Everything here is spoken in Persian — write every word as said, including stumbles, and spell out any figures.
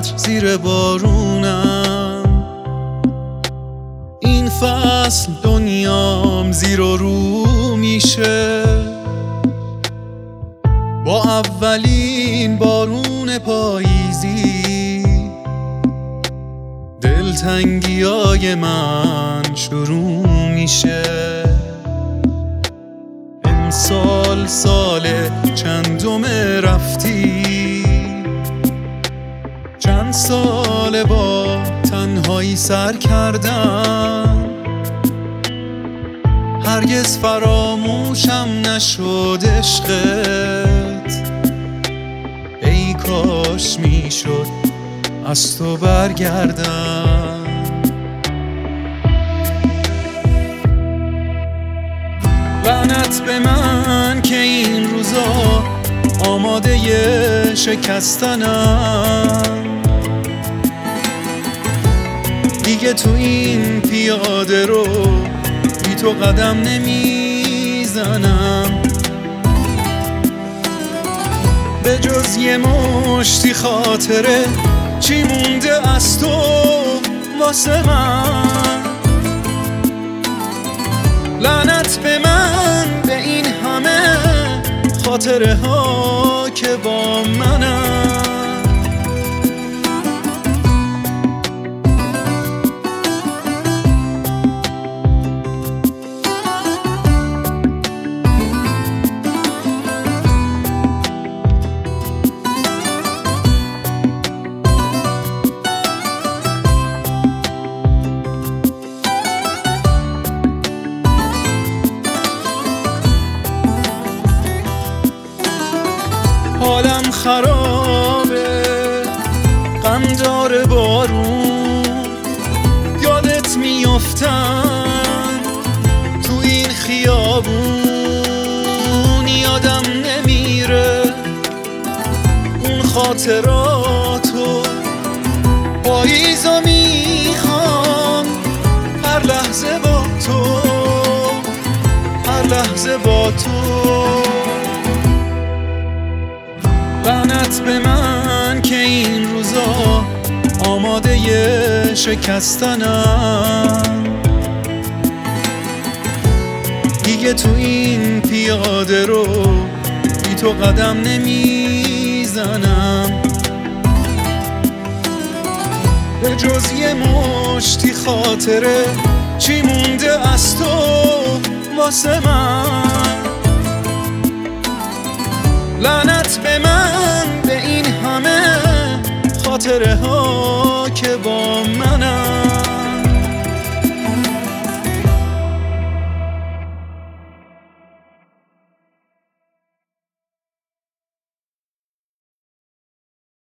چقدر زیر بارونم، این فصل دنیام زیر و رو میشه با اولین بارون پاییزی. دلتنگیای من شروع میشه. امسال سال چندم رفتی، چند سال با تنهایی سر کردم، هرگز فراموشم نشد عشقت. ای کاش میشد از تو برگردم. لعنت به من که این روزا آماده ی شکستنم، دیگه تو این پیاده رو بی تو قدم نمیزنم. به جز یه مشتی خاطره چی مونده از تو واسه من؟ لعنت به من به این همه خاطره ها که با منم. حالم خرابه، غم داره بارون، یادت میافتم تو این خیابون. یادم نمیره اون خاطراتو، پاییزا میخوام هر لحظه با تو، هر لحظه با تو. لعنت به من که این روزا آماده ی شکستنم، دیگه تو این پیاده رو بی تو قدم نمیزنم. به جز یه مشتی خاطره چی مونده از تو واسه من؟ لعنت به من به این همه خاطره ها